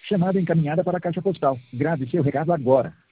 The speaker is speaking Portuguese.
Chamada encaminhada para a caixa postal. Grave seu recado agora.